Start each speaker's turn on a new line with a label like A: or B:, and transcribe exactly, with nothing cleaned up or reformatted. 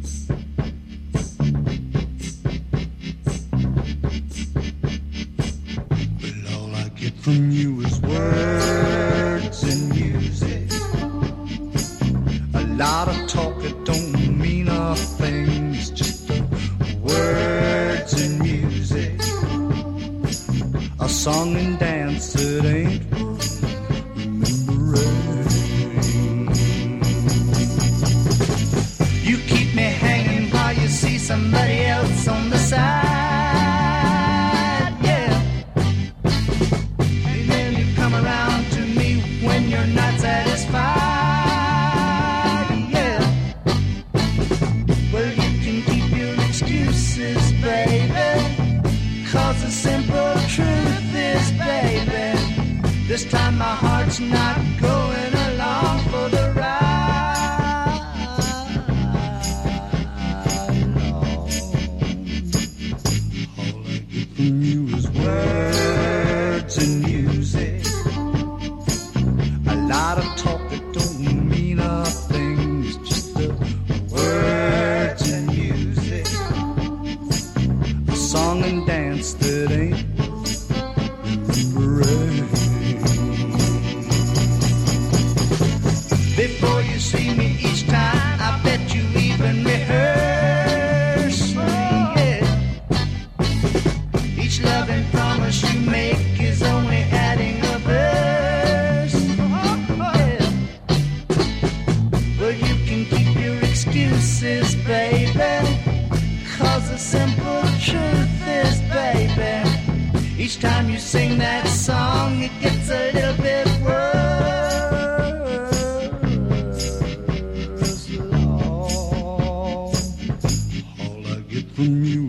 A: From you is words and music. A lot of talk that don't mean a thing. It's just the words and music. A song and dance that ain't remembering. You keep me hanging while you see somebody else on the side. Not satisfied, yeah. Well, you can keep your excuses, baby, 'cause the simple truth is, baby, this time my heart's not going along for the ride. No. All I get from you is words and music. A lot of talk that don't mean a thing. It's just the words and music. A song and dance that ain't remembering. Before you see me each time, I bet you even rehearse, yeah. Each loving promise you make is only adding a verse. Excuses, baby, 'cause the simple truth is, baby, each time you sing that song it gets a little bit worse. Long. All I get from you